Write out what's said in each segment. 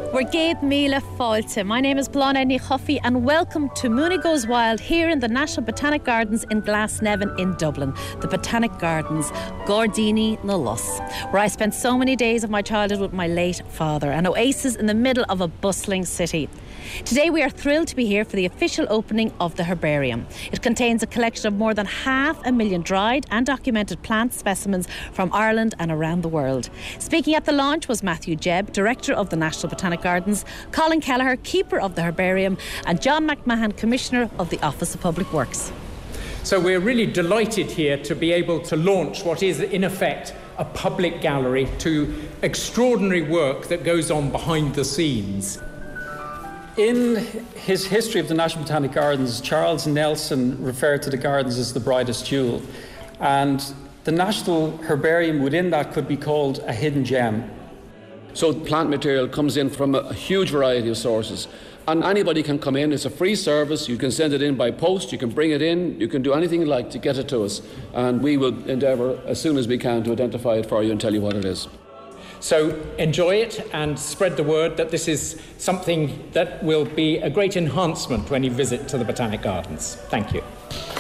We're Gabe Míle Fáilte. My name is Blana Ní Chofaí and welcome to Mooney Goes Wild here in the National Botanic Gardens in Glasnevin in Dublin. The Botanic Gardens, Gordini na Luss, where I spent so many days of my childhood with my late father, an oasis in the middle of a bustling city. Today we are thrilled to be here for the official opening of the herbarium. It contains a collection of more than 500,000 dried and documented plant specimens from Ireland and around the world. Speaking at the launch was Matthew Jebb, Director of the National Botanic Gardens, Colin Kelleher, Keeper of the Herbarium, and John McMahon, Commissioner of the Office of Public Works. So we're really delighted here to be able to launch what is in effect a public gallery to extraordinary work that goes on behind the scenes. In his history of the National Botanic Gardens, Charles Nelson referred to the gardens as the brightest jewel, and the National Herbarium within that could be called a hidden gem. So plant material comes in from a huge variety of sources, and anybody can come in. It's a free service. You can send it in by post, you can bring it in, you can do anything you like to get it to us, and we will endeavour as soon as we can to identify it for you and tell you what it is. So enjoy it and spread the word that this is something that will be a great enhancement when you visit to the Botanic Gardens. Thank you.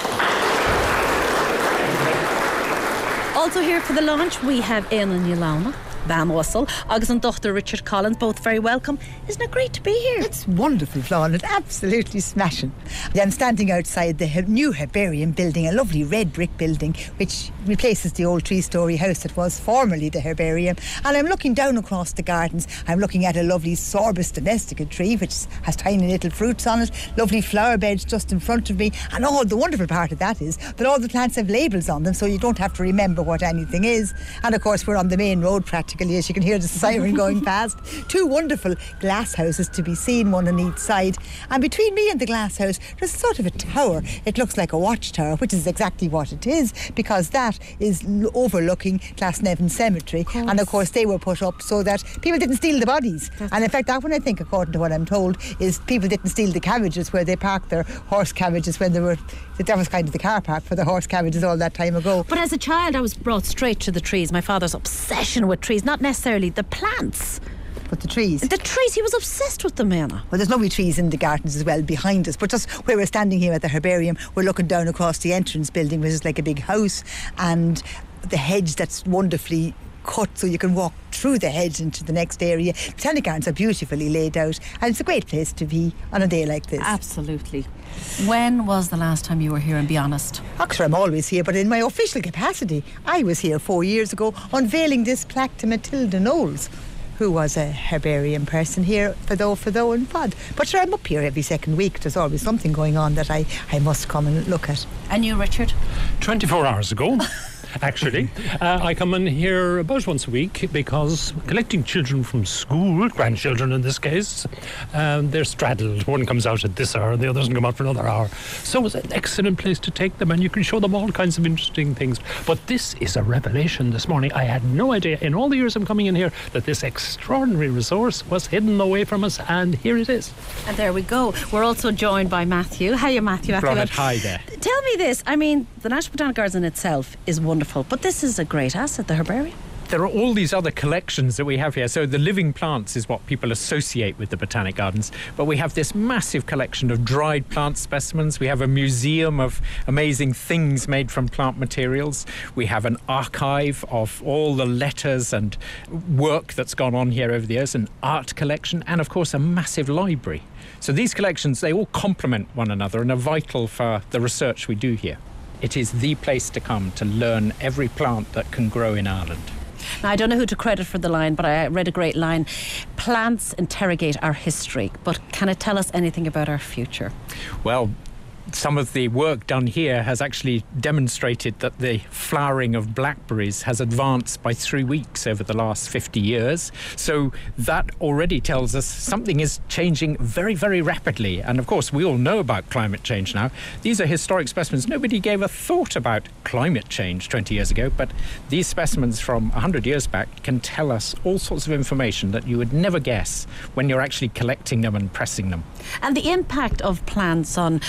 Also here for the launch we have Éanna Ní Lamhna, Van Russell, Agus and Dr. Richard Collins, both very welcome. Isn't it great to be here? It's wonderful, Flawn. It's absolutely smashing. I'm standing outside the new herbarium building, a lovely red brick building which replaces the old three-storey house that was formerly the herbarium. And I'm looking down across the gardens. I'm looking at a lovely Sorbus domestica tree which has tiny little fruits on it, lovely flower beds just in front of me. And the wonderful part of that is that all the plants have labels on them, so you don't have to remember what anything is. And of course we're on the main road practically, as you can hear the siren going past. Two wonderful glass houses to be seen, one on each side. And between me and the glass house, there's sort of a tower. It looks like a watchtower, which is exactly what it is, because that is overlooking Glasnevin Cemetery. And of course they were put up so that people didn't steal the bodies. And in fact, that one, I think, according to what I'm told, is people didn't steal the carriages where they parked their horse carriages when they were... That was kind of the car park for the horse carriages all that time ago. But as a child, I was brought straight to the trees. My father's obsession with trees, not necessarily the plants. But the trees? The trees, he was obsessed with them, Éanna. Well, there's lovely trees in the gardens as well behind us, but just where we're standing here at the herbarium, we're looking down across the entrance building, which is like a big house, and the hedge that's wonderfully cut so you can walk through the hedge into the next area. The Botanic Gardens are beautifully laid out, and it's a great place to be on a day like this. Absolutely. When was the last time you were here, and be honest? Actually, I'm always here, but in my official capacity, I was here 4 years ago unveiling this plaque to Matilda Knowles, who was a herbarium person here for Though and Pod. But sure, I'm up here every second week. There's always something going on that I must come and look at. And you, Richard? 24 hours ago. Actually, I come in here about once a week because collecting children from school, grandchildren in this case, they're straddled. One comes out at this hour and the other doesn't come out for another hour. So it's an excellent place to take them, and you can show them all kinds of interesting things. But this is a revelation this morning. I had no idea in all the years I'm coming in here that this extraordinary resource was hidden away from us, and here it is. And there we go. We're also joined by Matthew. Hiya, Matthew. Hi there. Tell me this. I mean, the National Botanic Gardens in itself is wonderful, but this is a great asset, the herbarium. There are all these other collections that we have here. So the living plants is what people associate with the Botanic Gardens. But we have this massive collection of dried plant specimens. We have a museum of amazing things made from plant materials. We have an archive of all the letters and work that's gone on here over the years, an art collection, and of course a massive library. So these collections, they all complement one another and are vital for the research we do here. It is the place to come to learn every plant that can grow in Ireland. Now, I don't know who to credit for the line, but I read a great line. Plants interrogate our history, but can it tell us anything about our future? Well, some of the work done here has actually demonstrated that the flowering of blackberries has advanced by 3 weeks over the last 50 years. So that already tells us something is changing very, very rapidly. And of course, we all know about climate change now. These are historic specimens. Nobody gave a thought about climate change 20 years ago, but these specimens from 100 years back can tell us all sorts of information that you would never guess when you're actually collecting them and pressing them. And the impact of plants on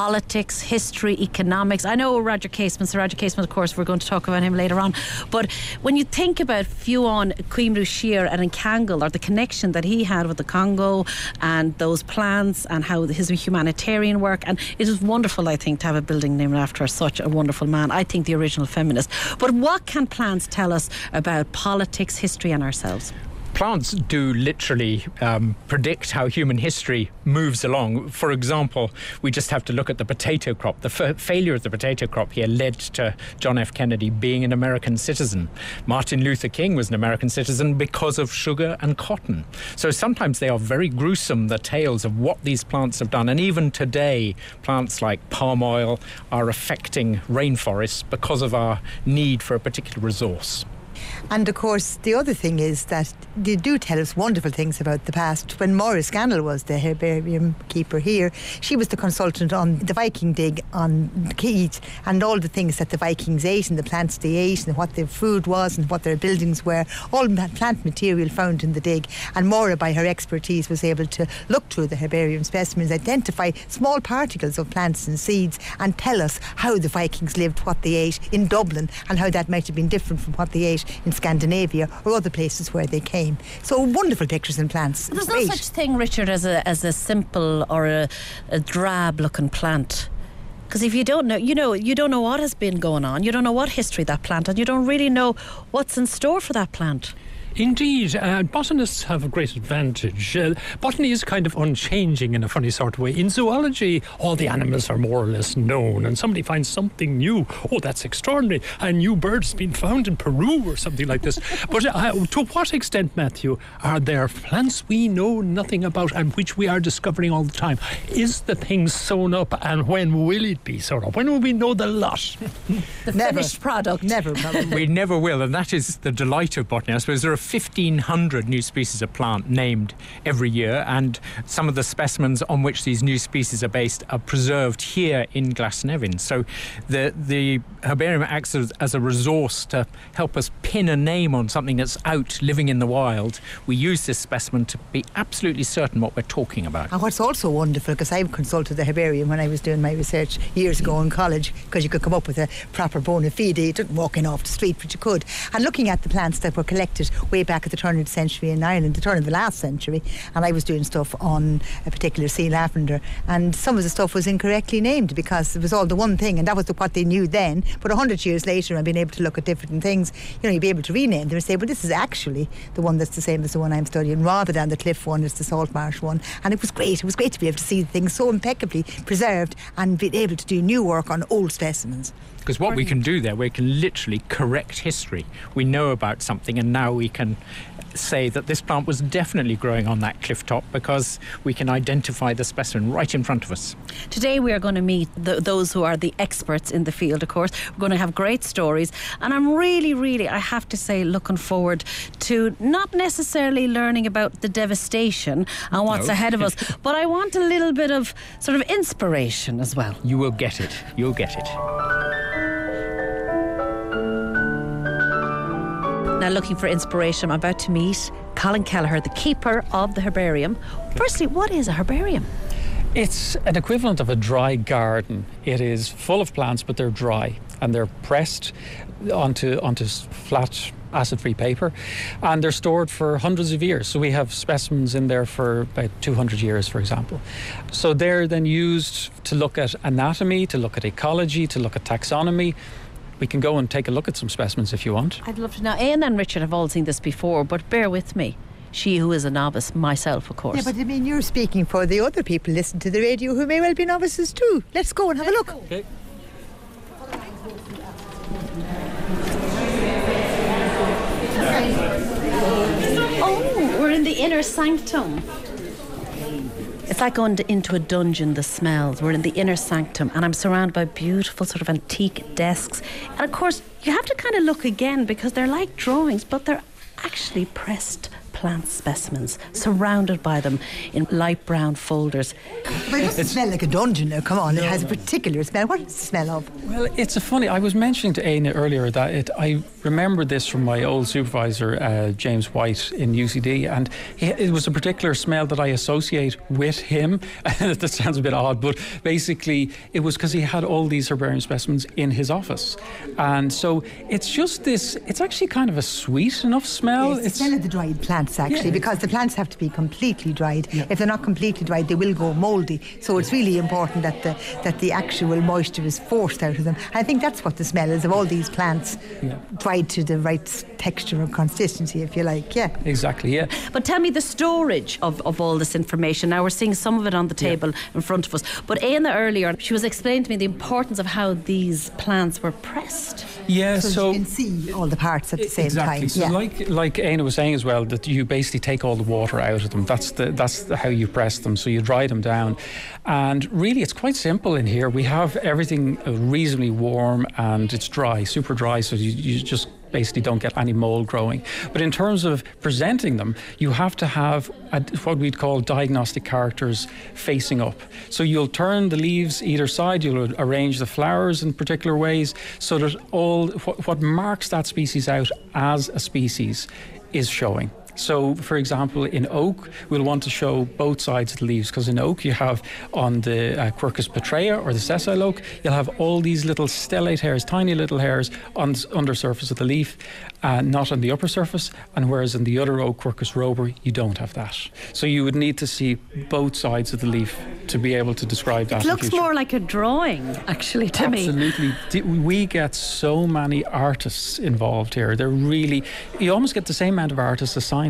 politics, history, economics. I know Roger Casement, Sir Roger Casement, of course, we're going to talk about him later on. But when you think about Fionn Cuimhnú Shear and Kangol, or the connection that he had with the Congo and those plants and how his humanitarian work, and it is wonderful, I think, to have a building named after such a wonderful man. I think the original feminist. But what can plants tell us about politics, history and ourselves? Plants do literally predict how human history moves along. For example, we just have to look at the potato crop. The failure of the potato crop here led to John F. Kennedy being an American citizen. Martin Luther King was an American citizen because of sugar and cotton. So sometimes they are very gruesome, the tales of what these plants have done. And even today, plants like palm oil are affecting rainforests because of our need for a particular resource. And of course, the other thing is that they do tell us wonderful things about the past. When Maura Scannell was the herbarium keeper here, she was the consultant on the Viking dig on Keith and all the things that the Vikings ate and the plants they ate and what their food was and what their buildings were, all plant material found in the dig. And Maura, by her expertise, was able to look through the herbarium specimens, identify small particles of plants and seeds and tell us how the Vikings lived, what they ate in Dublin and how that might have been different from what they ate in Scandinavia or other places where they came. So wonderful pictures and plants. There's no such thing, Richard, as a simple or a drab looking plant. Because if you don't know, you don't know what has been going on, you don't know what history that plant, and you don't really know what's in store for that plant. Indeed, botanists have a great advantage. Botany is kind of unchanging in a funny sort of way. In zoology, all the animals are more or less known, and somebody finds something new. Oh, that's extraordinary. A new bird's been found in Peru or something like this. But to what extent, Matthew, are there plants we know nothing about and which we are discovering all the time? Is the thing sewn up, and when will it be sewn up? When will we know the lot? The finished product. Never, probably. We never will, and that is the delight of botany. I suppose there are 1,500 new species of plant named every year, and some of the specimens on which these new species are based are preserved here in Glasnevin. So the herbarium acts as a resource to help us pin a name on something that's out living in the wild. We use this specimen to be absolutely certain what we're talking about. And what's also wonderful, because I consulted the herbarium when I was doing my research years ago in college, because you could come up with a proper bona fide, you didn't walk in off the street, but you could. And looking at the plants that were collected way back at the turn of the century in Ireland, the turn of the last century, and I was doing stuff on a particular sea lavender, and some of the stuff was incorrectly named because it was all the one thing, and that was what they knew then. But 100 years later, I've been able to look at different things, you'd be able to rename them and say, well, this is actually the one that's the same as the one I'm studying, rather than the cliff one, it's the salt marsh one. And it was great to be able to see things so impeccably preserved and be able to do new work on old specimens. Because what we can do there, we can literally correct history. We know about something, and now we can say that this plant was definitely growing on that cliff top because we can identify the specimen right in front of us. Today we are going to meet those who are the experts in the field, of course. We're going to have great stories, and I'm really, I have to say, looking forward to not necessarily learning about the devastation and what's ahead of us, but I want a little bit of sort of inspiration as well. You will get it. You'll get it. Now, looking for inspiration, I'm about to meet Colin Kelleher, the keeper of the herbarium. Firstly, what is a herbarium? It's an equivalent of a dry garden. It is full of plants, but they're dry, and they're pressed onto flat acid-free paper, and they're stored for hundreds of years. So we have specimens in there for about 200 years, for example. So they're then used to look at anatomy, to look at ecology, to look at taxonomy. We can go and take a look at some specimens if you want. I'd love to know. Ian and Richard have all seen this before, but bear with me. She who is a novice, myself, of course. Yeah, but I mean, you're speaking for the other people listening to the radio who may well be novices too. Let's go and have a look. Okay. Oh, we're in the inner sanctum. It's like going into a dungeon, the smells. We're in the inner sanctum, and I'm surrounded by beautiful sort of antique desks. And of course, you have to kind of look again because they're like drawings, but they're actually pressed plant specimens, surrounded by them in light brown folders. But it doesn't smell like a dungeon now, come on. No. It has a particular smell. What is the smell of? Well, it's a funny... I was mentioning to Aina earlier that I remember this from my old supervisor, James White, in UCD, and it was a particular smell that I associate with him. That sounds a bit odd, but basically it was because he had all these herbarium specimens in his office. And so it's just this, it's actually kind of a sweet enough smell. Yes, it's the smell of the dried plants, actually, because the plants have to be completely dried. Yeah. If they're not completely dried, they will go mouldy. So it's really important that the actual moisture is forced out of them. I think that's what the smell is of all these plants, dried to the right texture and consistency, if you like. Yeah, exactly. Yeah. But tell me the storage of all this information. Now we're seeing some of it on the table in front of us. But Aina earlier, she was explaining to me the importance of how these plants were pressed. Yeah, so you can see all the parts at the same time. So like Aina was saying as well, that you basically take all the water out of them. That's how you press them. So you dry them down, and really it's quite simple in here. We have everything reasonably warm and it's dry, super dry. So you just basically don't get any mold growing. But in terms of presenting them, you have to have what we'd call diagnostic characters facing up. So you'll turn the leaves either side, you'll arrange the flowers in particular ways so that all what marks that species out as a species is showing. So, for example, in oak, we'll want to show both sides of the leaves, because in oak you have on the Quercus petrea or the sessile oak, you'll have all these little stellate hairs, tiny little hairs on the undersurface of the leaf, not on the upper surface, and whereas in the other oak, Quercus robur, you don't have that. So you would need to see both sides of the leaf to be able to describe that. It looks more like a drawing, actually, to me. Absolutely. We get so many artists involved here. They're really, you almost get the same amount of artists as scientists,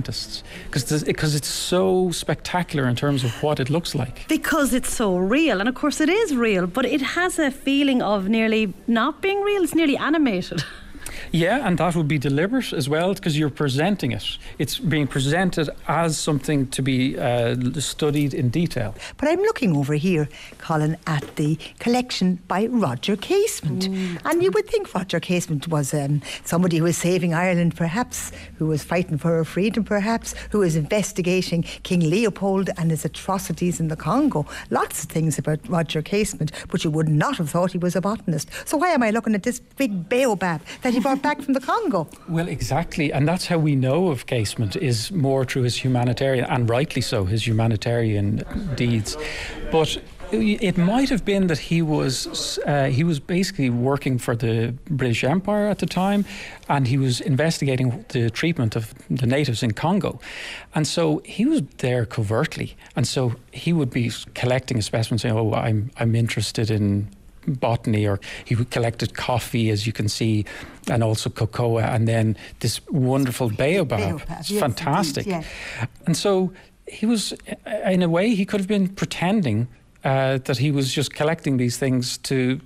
because it's so spectacular in terms of what it looks like. Because it's so real, and of course it is real, but it has a feeling of nearly not being real. It's nearly animated. Yeah, and that would be deliberate as well, because you're presenting it. It's being presented as something to be studied in detail. But I'm looking over here, Colin, at the collection by Roger Casement. And you would think Roger Casement was somebody who was saving Ireland, perhaps, who was fighting for her freedom, perhaps, who was investigating King Leopold and his atrocities in the Congo. Lots of things about Roger Casement, but you would not have thought he was a botanist. So why am I looking at this big baobab that he brought back from the Congo? Well, exactly, and that's how we know of Casement, is more through his humanitarian, and rightly so, his humanitarian deeds. But it might have been that he was basically working for the British Empire at the time, and he was investigating the treatment of the natives in Congo, and so he was there covertly, and so he would be collecting a specimen, saying, "Oh, I'm interested in botany," or he collected coffee, as you can see, and also cocoa, and then this wonderful baobab. It's fantastic. Indeed, yeah. And so he was, in a way, he could have been pretending that he was just collecting these things to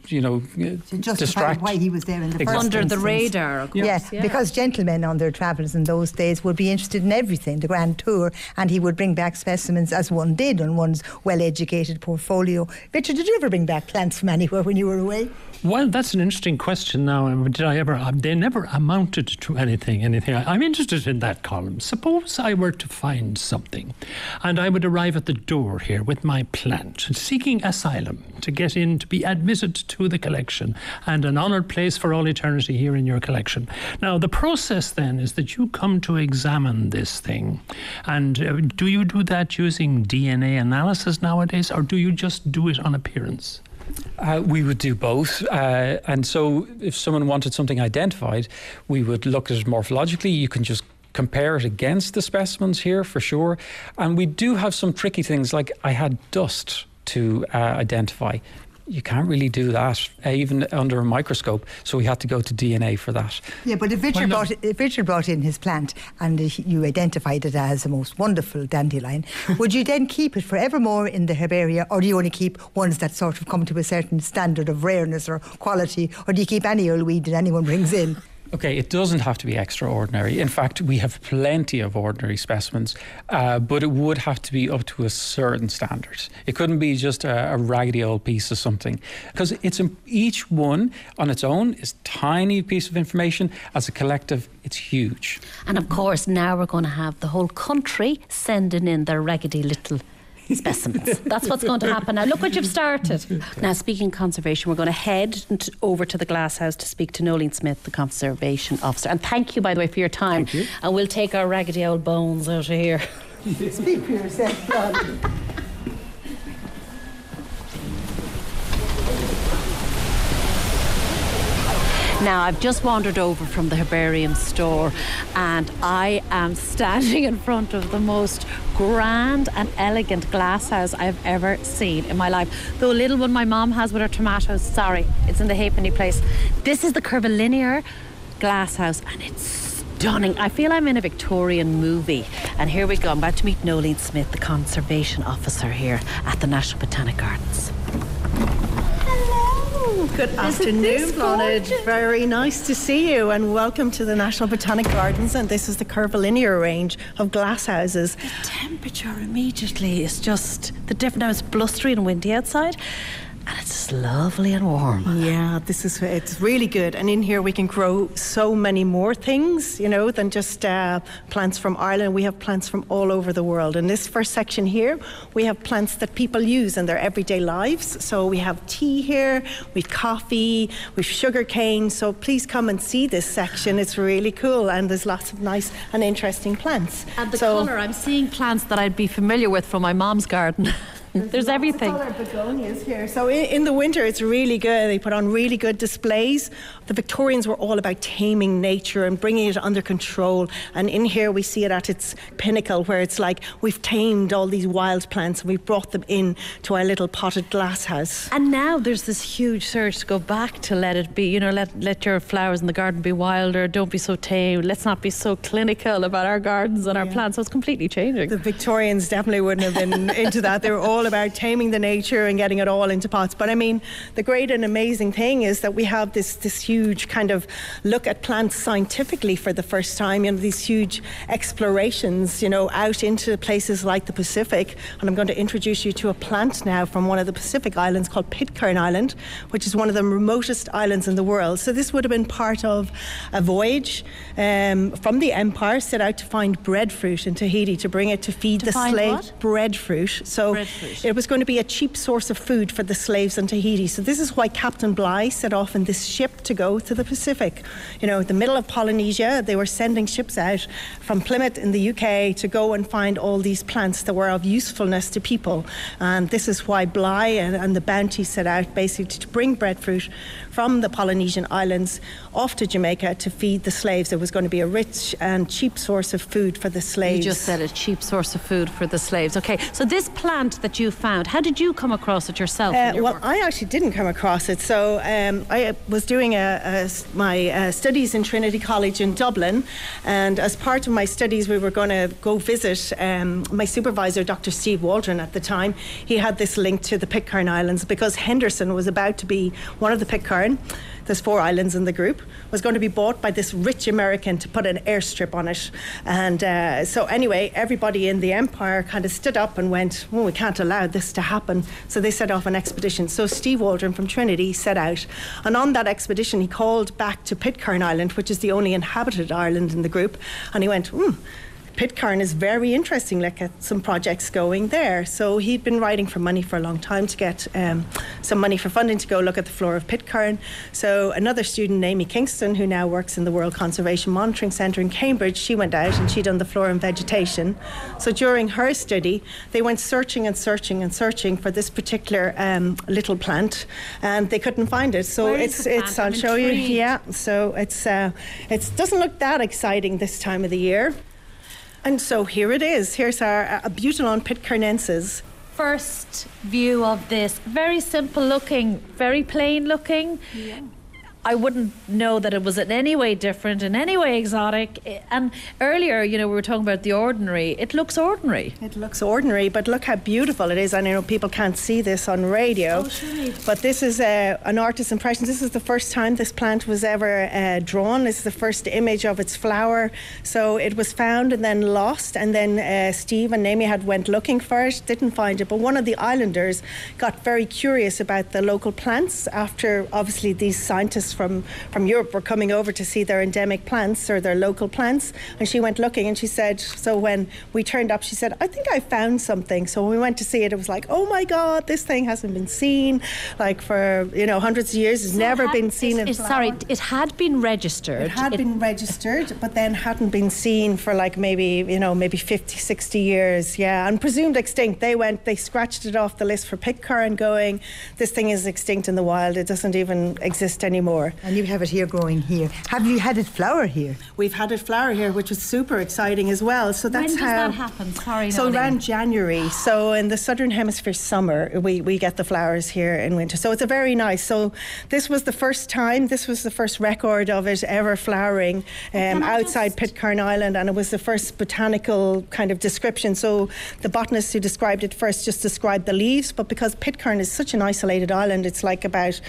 distract. Why he was there in the first under instance. The radar, of course. Yeah, because gentlemen on their travels in those days would be interested in everything, the grand tour, and he would bring back specimens, as one did on one's well-educated portfolio. Richard, did you ever bring back plants from anywhere when you were away? Well, that's an interesting question now. Did I ever? They never amounted to anything. I'm interested in that column. Suppose I were to find something, and I would arrive at the door here with my plant, seeking asylum to get in, to be admitted to the collection, and an honoured place for all eternity here in your collection. Now, the process then is that you come to examine this thing. And do you do that using DNA analysis nowadays, or do you just do it on appearance? We would do both. And so if someone wanted something identified, we would look at it morphologically. You can just compare it against the specimens here for sure. And we do have some tricky things, like I had dust to identify. You can't really do that, even under a microscope, so we had to go to DNA for that. Yeah, but if Richard brought in his plant and you identified it as the most wonderful dandelion, would you then keep it forevermore in the herbaria, or do you only keep ones that sort of come to a certain standard of rareness or quality, or do you keep any old weed that anyone brings in? Okay, it doesn't have to be extraordinary. In fact, we have plenty of ordinary specimens, but it would have to be up to a certain standard. It couldn't be just a raggedy old piece of something, because each one on its own is a tiny piece of information. As a collective, it's huge. And of course, now we're going to have the whole country sending in their raggedy little specimens. That's what's going to happen now. Look what you've started. Now, speaking conservation, we're going to head over to the glasshouse to speak to Nolene Smith, the conservation officer. And thank you, by the way, for your time. Thank you. And we'll take our raggedy old bones out of here. Speak for yourself, Claudia. Now, I've just wandered over from the herbarium store and I am standing in front of the most grand and elegant glasshouse I've ever seen in my life. The little one my mom has with her tomatoes, sorry, it's in the halfpenny place. This is the curvilinear glasshouse and it's stunning. I feel I'm in a Victorian movie. And here we go. I'm about to meet Nolene Smith, the conservation officer here at the National Botanic Gardens. Good afternoon, Bláthnaid. Very nice to see you and welcome to the National Botanic Gardens, and this is the curvilinear range of glasshouses. The temperature immediately is just the different. Now it's blustery and windy outside and it's just lovely and warm. Yeah, it's really good, and in here we can grow so many more things, you know, than just plants from Ireland. We have plants from all over the world. In this first section here, we have plants that people use in their everyday lives. So we have tea here, we've coffee, we've sugar cane. So please come and see this section. It's really cool, and there's lots of nice and interesting plants. And the colour, I'm seeing plants that I'd be familiar with from my mom's garden. There's everything. There's begonias here. So in the winter, it's really good. They put on really good displays. The Victorians were all about taming nature and bringing it under control. And in here, we see it at its pinnacle, where it's like we've tamed all these wild plants and we've brought them in to our little potted glass house. And now there's this huge surge to go back to let it be, you know, let your flowers in the garden be wilder. Don't be so tame. Let's not be so clinical about our gardens and our plants. So it's completely changing. The Victorians definitely wouldn't have been into that. They were all about taming the nature and getting it all into pots. But I mean, the great and amazing thing is that we have this huge kind of look at plants scientifically for the first time, you know, these huge explorations, you know, out into places like the Pacific. And I'm going to introduce you to a plant now from one of the Pacific islands called Pitcairn Island, which is one of the remotest islands in the world. So this would have been part of a voyage from the Empire, set out to find breadfruit in Tahiti to bring it to feed the slaves. Breadfruit. So it was going to be a cheap source of food for the slaves in Tahiti. So this is why Captain Bligh set off in this ship to go to the Pacific. You know, the middle of Polynesia, they were sending ships out from Plymouth in the UK to go and find all these plants that were of usefulness to people. And this is why Bligh and the Bounty set out basically to bring breadfruit from the Polynesian islands off to Jamaica to feed the slaves. It was going to be a rich and cheap source of food for the slaves. You just said a cheap source of food for the slaves. Okay, so this plant that you found, how did you come across it yourself? Well, I actually didn't come across it. So I was doing my studies in Trinity College in Dublin, and as part of my studies we were going to go visit my supervisor, Dr. Steve Waldron at the time. He had this link to the Pitcairn Islands because Henderson was about to be one of the Pitcairn. There's 4 islands in the group, was going to be bought by this rich American to put an airstrip on it. And so anyway, everybody in the Empire kind of stood up and went, oh, we can't allow this to happen. So they set off an expedition. So Steve Waldron from Trinity set out. And on that expedition, he called back to Pitcairn Island, which is the only inhabited island in the group. And he went, Pitcairn is very interesting, let's get some projects going there. So he'd been writing for money for a long time to get some money for funding to go look at the flora of Pitcairn. So another student, Amy Kingston, who now works in the World Conservation Monitoring Centre in Cambridge, she went out and she'd done the flora and vegetation. So during her study, they went searching and searching and searching for this particular little plant, and they couldn't find it. So it's I'll show you. Yeah, so it doesn't look that exciting this time of the year. And so here it is. Here's our Abutilon pitcairnensis. First view of this, very simple looking, very plain looking. Yeah. I wouldn't know that it was in any way different, in any way exotic. And earlier, you know, we were talking about the ordinary. It looks ordinary. It looks ordinary, but look how beautiful it is. And I know people can't see this on radio, but this is an artist's impression. This is the first time this plant was ever drawn. This is the first image of its flower. So it was found and then lost, and then Steve and Amy went looking for it, didn't find it. But one of the islanders got very curious about the local plants after, obviously, these scientists from Europe were coming over to see their endemic plants or their local plants, and she went looking, and she said, so when we turned up, she said, I think I found something. So when we went to see it, it was like, oh my God, this thing hasn't been seen like for hundreds of years. It's never been seen in flower. Sorry, it had been registered. It had been registered, but then hadn't been seen for like maybe 50, 60 years, and presumed extinct. They scratched it off the list for Pitcairn, going, this thing is extinct in the wild. It doesn't even exist anymore. And you have it here growing here. Have you had it flower here? We've had it flower here, which was super exciting as well. So that's when does that happen? Sorry, so around January. So in the Southern Hemisphere summer, we get the flowers here in winter. So it's a very nice. So this was the first record of it ever flowering outside Pitcairn Island, and it was the first botanical kind of description. So the botanist who described it first just described the leaves, but because Pitcairn is such an isolated island, it's like about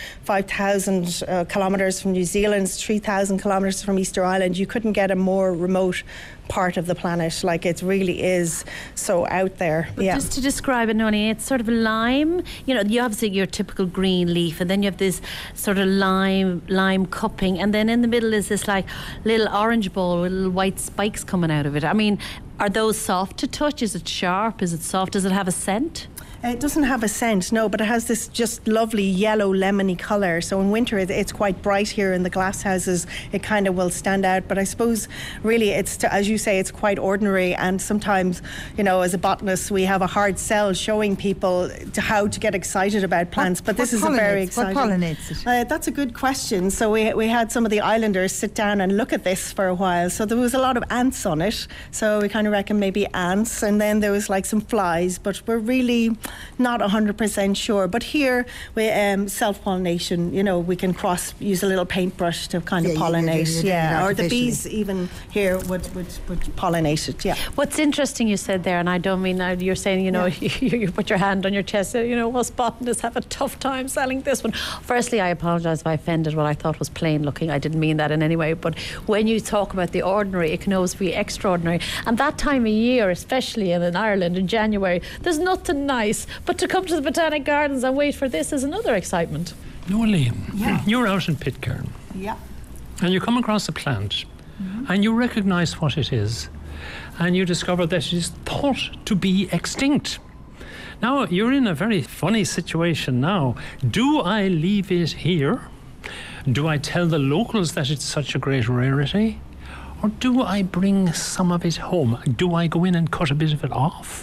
5,000 kilometres from New Zealand, 3,000 kilometres from Easter Island, you couldn't get a more remote part of the planet. Like, it really is so out there. But just to describe it, Noni, it's sort of lime. You obviously your typical green leaf, and then you have this sort of lime cupping, and then in the middle is this like little orange ball with little white spikes coming out of it. I mean, are those soft to touch? Is it sharp? Is it soft? Does it have a scent? It doesn't have a scent, no, but it has this just lovely yellow lemony colour. So in winter it's quite bright here in the glass houses. It kind of will stand out, but I suppose really as you say, it's quite ordinary, and sometimes, as a botanist, we have a hard sell showing people how to get excited about plants, but this is a very exciting... What pollinates it? That's a good question. So we had some of the islanders sit down and look at this for a while. So there was a lot of ants on it, so we kind of reckon maybe ants, and then there was like some flies, but we're really not 100% sure. But here we self-pollination, we can use a little paintbrush to kind of pollinate, or the bees even here would pollinate it. What's interesting you said there, and I don't mean you're saying you put your hand on your chest, us botanists have a tough time selling this one. Firstly, I apologise if I offended what I thought was plain looking. I didn't mean that in any way, but when you talk about the ordinary, it can always be extraordinary, and that time of year, especially in Ireland in January, there's nothing nice but to come to the Botanic Gardens and wait for this is another excitement. Noeline, you're out in Pitcairn. Yeah. And you come across a plant, and you recognise what it is, and you discover that it is thought to be extinct. Now, you're in a very funny situation now. Do I leave it here? Do I tell the locals that it's such a great rarity? Or do I bring some of it home? Do I go in and cut a bit of it off?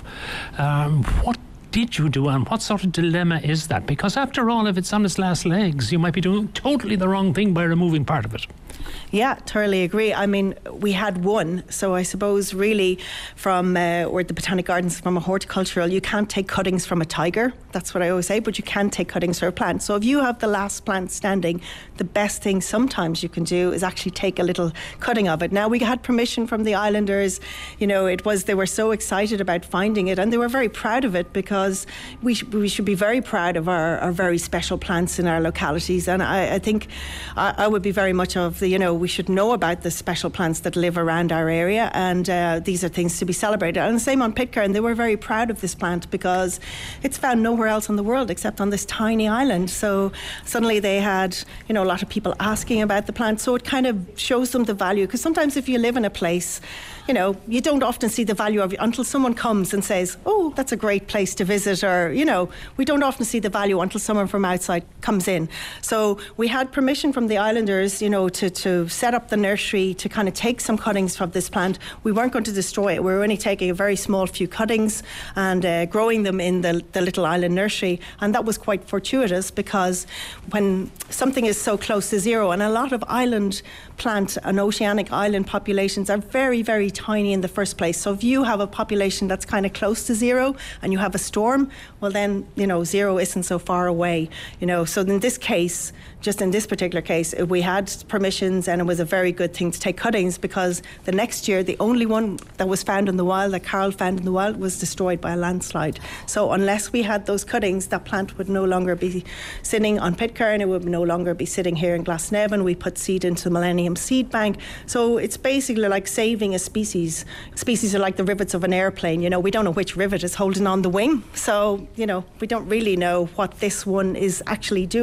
What did you do, and what sort of dilemma is that? Because after all, if it's on its last legs, you might be doing totally the wrong thing by removing part of it. Yeah, totally agree. I mean, we had one, so I suppose really from where the Botanic Gardens, from a horticultural, you can't take cuttings from a tiger. That's what I always say, but you can take cuttings from a plant. So if you have the last plant standing, the best thing sometimes you can do is actually take a little cutting of it. Now, we had permission from the islanders. They were so excited about finding it, and they were very proud of it, because we should be very proud of our very special plants in our localities. And I think I would be very much of the, we should know about the special plants that live around our area, and these are things to be celebrated. And the same on Pitcairn, they were very proud of this plant because it's found nowhere else in the world except on this tiny island. So suddenly they had, a lot of people asking about the plant. So it kind of shows them the value, because sometimes if you live in a place, you don't often see the value of it until someone comes and says, oh, that's a great place to visit, or, we don't often see the value until someone from outside comes in. So we had permission from the islanders, to set up the nursery, to kind of take some cuttings from this plant. We weren't going to destroy it. We were only taking a very small few cuttings and growing them in the little island nursery. And that was quite fortuitous, because when something is so close to zero, and a lot of island plant and oceanic island populations are very, very tiny in the first place. So if you have a population that's kind of close to zero and you have a storm, well then, zero isn't so far away. So in this case, just in this particular case, we had permissions, and it was a very good thing to take cuttings, because the next year, the only one that was found in the wild, that Carol found in the wild, was destroyed by a landslide. So unless we had those cuttings, that plant would no longer be sitting on Pitcairn. It would no longer be sitting here in Glasnevin. We put seed into the Millennium Seed Bank. So it's basically like saving a species. Species are like the rivets of an airplane. We don't know which rivet is holding on the wing. So, we don't really know what this one is actually doing.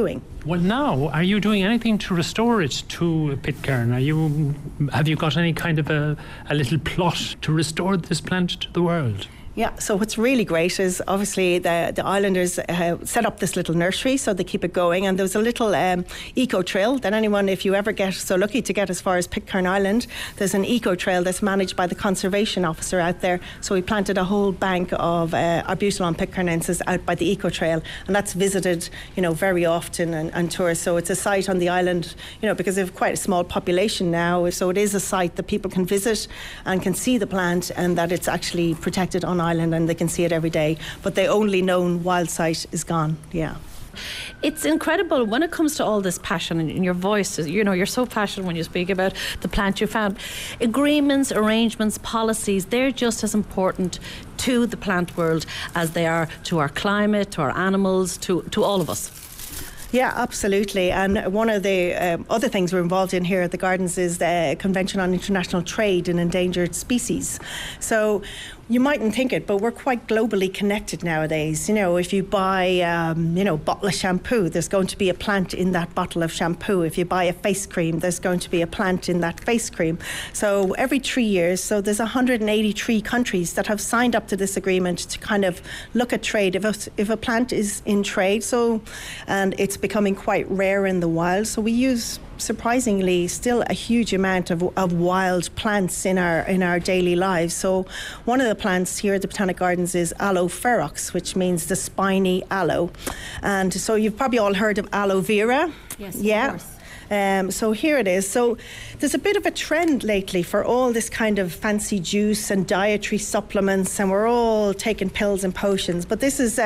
Well, now, are you doing anything to restore it to Pitcairn? Have you got any kind of a little plot to restore this plant to the world? Yeah, so what's really great is obviously the islanders set up this little nursery, so they keep it going. And there was a little eco trail that anyone, if you ever get so lucky to get as far as Pitcairn Island, there's an eco trail that's managed by the conservation officer out there. So we planted a whole bank of Arbutelon pitcairnensis out by the eco trail, and that's visited, very often and tourists. So it's a site on the island, because they have quite a small population now. So it is a site that people can visit and can see the plant, and that it's actually protected on island, and they can see it every day, but the only known wild site is gone. Yeah. It's incredible when it comes to all this passion in your voice. You're so passionate when you speak about the plant you found. Agreements, arrangements, policies, they're just as important to the plant world as they are to our climate, to our animals, to all of us. Yeah, absolutely. And one of the other things we're involved in here at the Gardens is the Convention on International Trade in Endangered Species. So you mightn't think it, but we're quite globally connected nowadays. If you buy, a bottle of shampoo, there's going to be a plant in that bottle of shampoo. If you buy a face cream, there's going to be a plant in that face cream. So every 3 years, so there's 183 countries that have signed up to this agreement to kind of look at trade. If a plant is in trade, and it's becoming quite rare in the wild, so we use surprisingly still a huge amount of wild plants in our daily lives. So one of the plants here at the Botanic Gardens is Aloe ferox, which means the spiny aloe. And so you've probably all heard of aloe vera. Yes, yeah. Of course. So here it is. So there's a bit of a trend lately for all this kind of fancy juice and dietary supplements, and we're all taking pills and potions. But this is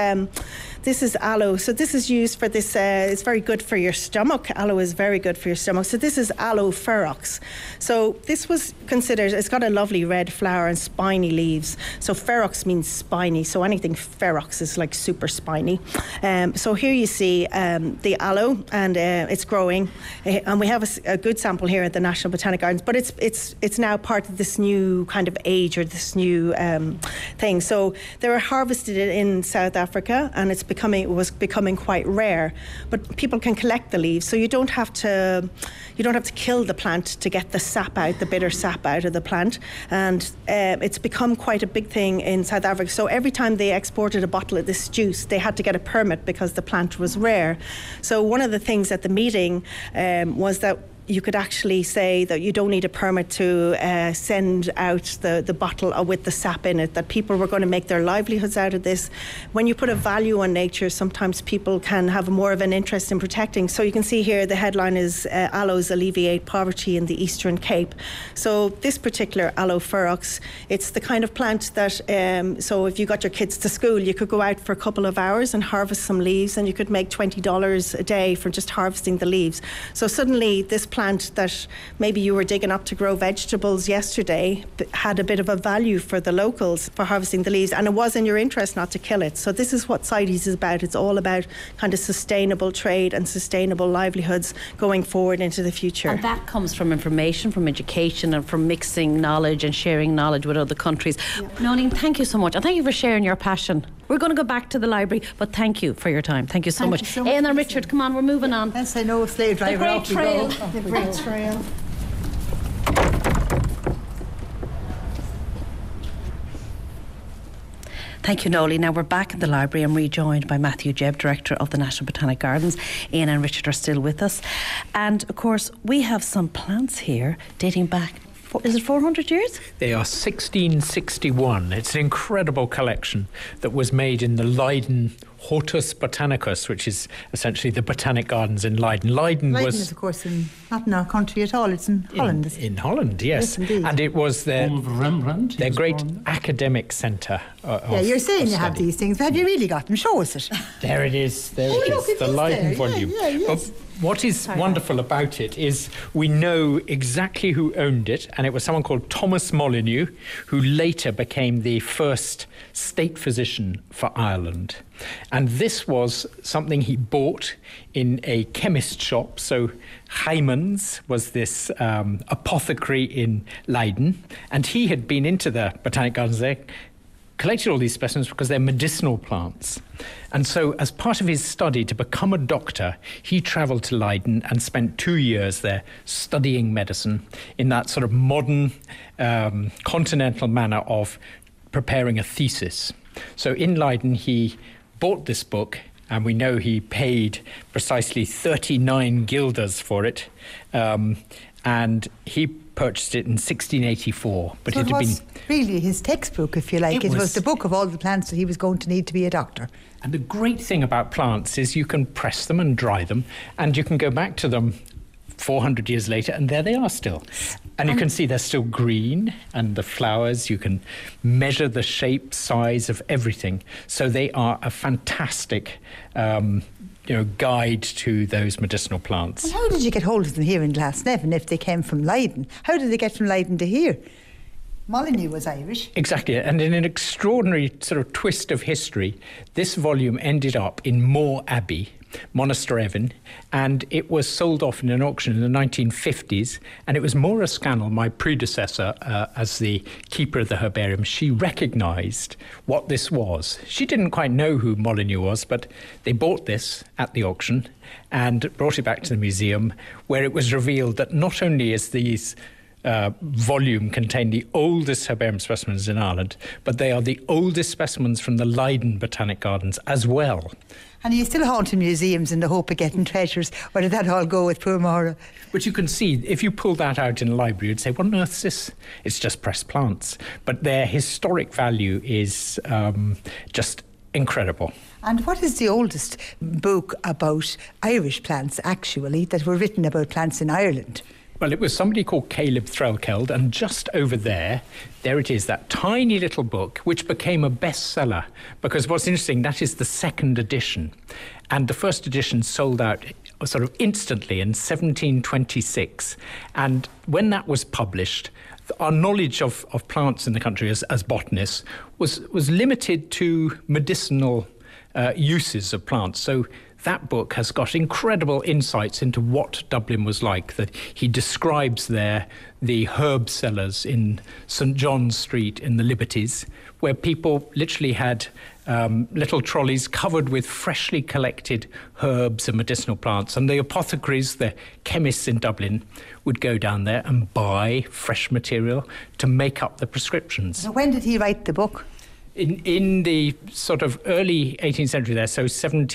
aloe. So this is used for this. It's very good for your stomach. Aloe is very good for your stomach. So this is Aloe ferox. So this was considered. It's got a lovely red flower and spiny leaves. So ferox means spiny. So anything ferox is like super spiny. So here you see the aloe, and it's growing. And we have a good sample here at the National Botanic Gardens, but it's now part of this new kind of age, or this new thing. So they were harvested in South Africa, and it was becoming quite rare. But people can collect the leaves, so you don't have to kill the plant to get the sap out, the bitter sap out of the plant. And it's become quite a big thing in South Africa. So every time they exported a bottle of this juice, they had to get a permit because the plant was rare. So one of the things at the meeting was that you could actually say that you don't need a permit to send out the bottle with the sap in it, that people were going to make their livelihoods out of this. When you put a value on nature, sometimes people can have more of an interest in protecting. So you can see here the headline is Aloes Alleviate Poverty in the Eastern Cape. So this particular Aloe ferox, it's the kind of plant that, so if you got your kids to school, you could go out for a couple of hours and harvest some leaves, and you could make $20 a day for just harvesting the leaves. So suddenly this plant that maybe you were digging up to grow vegetables yesterday had a bit of a value for the locals for harvesting the leaves, and it was in your interest not to kill it. So this is what CITES is about. It's all about kind of sustainable trade and sustainable livelihoods going forward into the future. And that comes from information, from education, and from mixing knowledge and sharing knowledge with other countries. Yeah. Noeline, thank you so much, and thank you for sharing your passion. We're going to go back to the library, but thank you for your time. Thank you so much. So much. Ian and Richard, come on, we're moving on. Let's say no slave driver. The Great Trail. The Great Trail. Thank you, Noeline. Now we're back in the library. I'm rejoined by Matthew Jebb, Director of the National Botanic Gardens. Ian and Richard are still with us. And, of course, we have some plants here dating back, is it 400 years? They are 1661. It's an incredible collection that was made in the Leiden Hortus Botanicus, which is essentially the Botanic Gardens in Leiden. Leiden is, of course, not in our country at all. It's in Holland. In Holland, yes. Indeed. And it was their great academic centre. Yeah, you're saying you have these things, but have you really got them? Show us it. There it is. There it is. The Leiden volume. Yeah, yes. What is wonderful about it is we know exactly who owned it, and it was someone called Thomas Molyneux, who later became the first state physician for Ireland. And this was something he bought in a chemist shop. So Heymans was this apothecary in Leiden, and he had been into the Botanic Gardens there collected all these specimens because they're medicinal plants. And so as part of his study to become a doctor, he travelled to Leiden and spent 2 years there studying medicine in that sort of modern continental manner of preparing a thesis. So in Leiden, he bought this book, and we know he paid precisely 39 guilders for it, and he purchased it in 1684. But so it had was really his textbook, if you like. It was the book of all the plants that he was going to need to be a doctor. And the great thing about plants is you can press them and dry them, and you can go back to them 400 years later, and there they are still. And you can see they're still green, and the flowers, you can measure the shape, size of everything. So they are a fantastic guide to those medicinal plants. And how did you get hold of them here in Glasnevin if they came from Leiden? How did they get from Leiden to here? Molyneux was Irish. Exactly, and in an extraordinary sort of twist of history, this volume ended up in Moore Abbey, Monasterevin, and it was sold off in an auction in the 1950s, and it was Maura Scannell, my predecessor as the keeper of the herbarium. She recognised what this was. She didn't quite know who Molyneux was, but they bought this at the auction and brought it back to the museum, where it was revealed that not only is these volume contain the oldest herbarium specimens in Ireland, but they are the oldest specimens from the Leiden Botanic Gardens as well. And you still haunting museums in the hope of getting treasures, or did that all go with poor Maura? But you can see, if you pull that out in a library, you'd say, what on earth is this? It's just pressed plants. But their historic value is just incredible. And what is the oldest book about Irish plants, actually, that were written about plants in Ireland? Well, it was somebody called Caleb Threlkeld, and just over there it is, that tiny little book, which became a bestseller, because what's interesting, that is the second edition. And the first edition sold out sort of instantly in 1726. And when that was published, our knowledge of plants in the country as botanists was limited to medicinal uses of plants. So that book has got incredible insights into what Dublin was like, that he describes there the herb sellers in St John's Street in the Liberties, where people literally had little trolleys covered with freshly collected herbs and medicinal plants, and the apothecaries, the chemists in Dublin, would go down there and buy fresh material to make up the prescriptions. So when did he write the book? In the sort of early 18th century there, so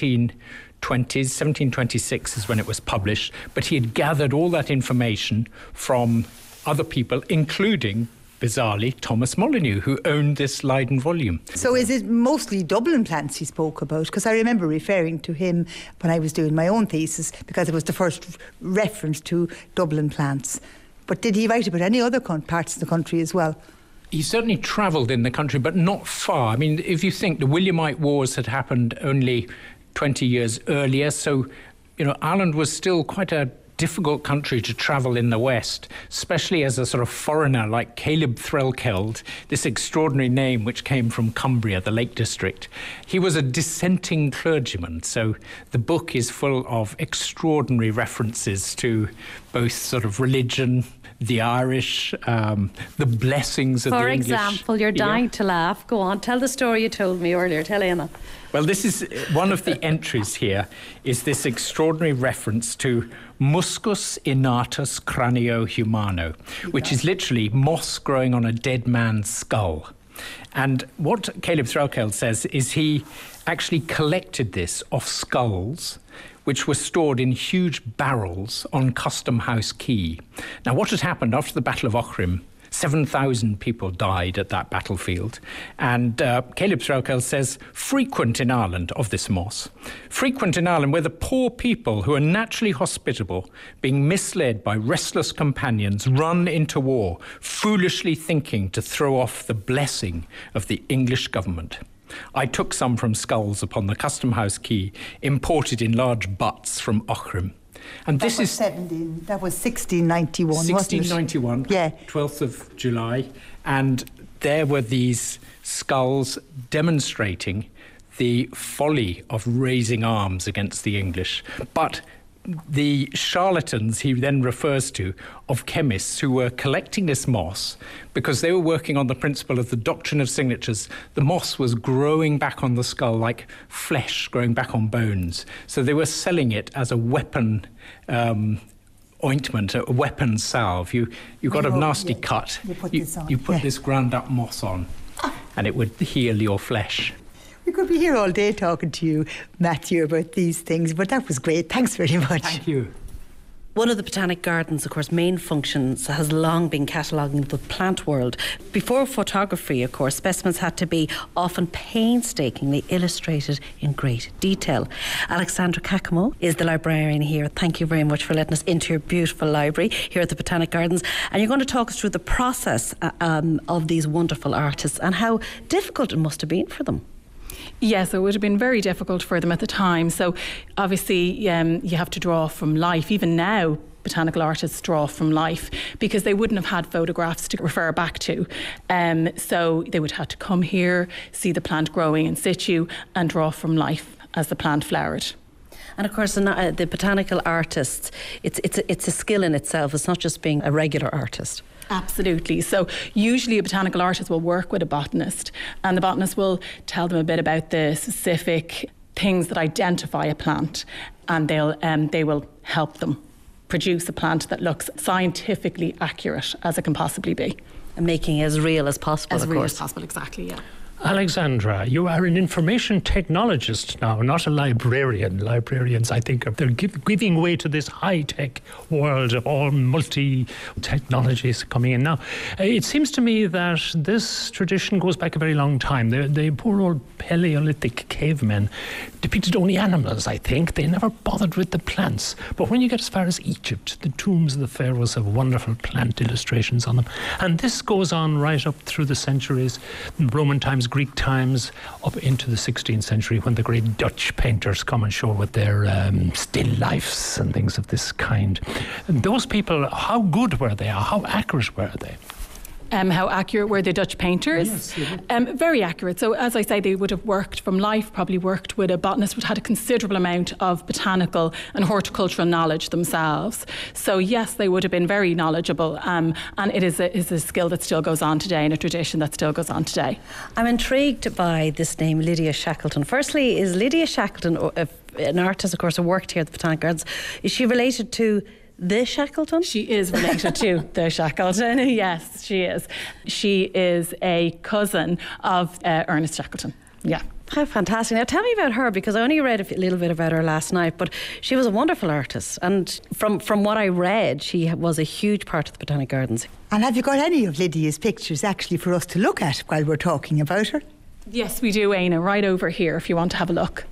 1726 is when it was published, but he had gathered all that information from other people, including, bizarrely, Thomas Molyneux, who owned this Leiden volume. So is it mostly Dublin plants he spoke about? Because I remember referring to him when I was doing my own thesis, because it was the first reference to Dublin plants. But did he write about any other parts of the country as well? He certainly travelled in the country, but not far. I mean, if you think the Williamite Wars had happened only 20 years earlier, so, Ireland was still quite a difficult country to travel in the West, especially as a sort of foreigner like Caleb Threlkeld, this extraordinary name which came from Cumbria, the Lake District. He was a dissenting clergyman, so the book is full of extraordinary references to both sort of religion, the Irish, the blessings of the English. For example, you're dying to laugh. Go on, tell the story you told me earlier. Tell Anna. Well, this is one of the entries here, is this extraordinary reference to Muscus innatus cranio humano, which is literally moss growing on a dead man's skull. And what Caleb Threlkeld says is he actually collected this off skulls, which were stored in huge barrels on Custom House Quay. Now, what had happened after the Battle of Aughrim, 7,000 people died at that battlefield. And Caleb Threlkeld says, frequent in Ireland of this moss, frequent in Ireland where the poor people who are naturally hospitable, being misled by restless companions, run into war, foolishly thinking to throw off the blessing of the English government. I took some from skulls upon the Custom House Quay, imported in large butts from Aughrim. And that was 1691, wasn't it? 1691, yeah. 12th of July. And there were these skulls demonstrating the folly of raising arms against the English. But the charlatans he then refers to of chemists who were collecting this moss because they were working on the principle of the doctrine of signatures. The moss was growing back on the skull like flesh growing back on bones. So they were selling it as a weapon ointment, a weapon salve. You got a nasty cut. You put this ground up moss on and it would heal your flesh. We could be here all day talking to you, Matthew, about these things, but that was great. Thanks very much. Thank you. One of the Botanic Gardens, of course, main functions has long been cataloguing the plant world. Before photography, of course, specimens had to be often painstakingly illustrated in great detail. Alexandra Kakamo is the librarian here. Thank you very much for letting us into your beautiful library here at the Botanic Gardens. And you're going to talk us through the process of these wonderful artists and how difficult it must have been for them. Yes, it would have been very difficult for them at the time. So obviously you have to draw from life. Even now, botanical artists draw from life because they wouldn't have had photographs to refer back to. So they would have to come here, see the plant growing in situ and draw from life as the plant flowered. And of course, the botanical artist, it's a skill in itself. It's not just being a regular artist. Absolutely. So usually a botanical artist will work with a botanist and the botanist will tell them a bit about the specific things that identify a plant and they will help them produce a plant that looks scientifically accurate as it can possibly be. And making it as real as possible, as real as possible, exactly, yeah. Alexandra, you are an information technologist now, not a librarian. Librarians, I think, they're giving way to this high-tech world of all multi-technologies coming in. Now, it seems to me that this tradition goes back a very long time. The poor old Paleolithic cavemen depicted only animals, I think. They never bothered with the plants. But when you get as far as Egypt, the tombs of the pharaohs have wonderful plant illustrations on them. And this goes on right up through the centuries, Roman times, Greek times, up into the 16th century when the great Dutch painters come ashore with their still lifes and things of this kind. And those people, how good were they? How accurate were they? How accurate were the Dutch painters? Yes, very accurate. So as I say, they would have worked from life, probably worked with a botanist, would have had a considerable amount of botanical and horticultural knowledge themselves. So yes, they would have been very knowledgeable, and it is a skill that still goes on today and a tradition that still goes on today. I'm intrigued by this name, Lydia Shackleton. Firstly, is Lydia Shackleton an artist, of course, who worked here at the Botanic Gardens? Is she related to the Shackleton? She is related to the Shackleton, yes, she is. She is a cousin of Ernest Shackleton, yeah. How fantastic. Now tell me about her, because I only read a little bit about her last night, but she was a wonderful artist, and from what I read, she was a huge part of the Botanic Gardens. And have you got any of Lydia's pictures actually for us to look at while we're talking about her? Yes, we do, Aina, right over here if you want to have a look.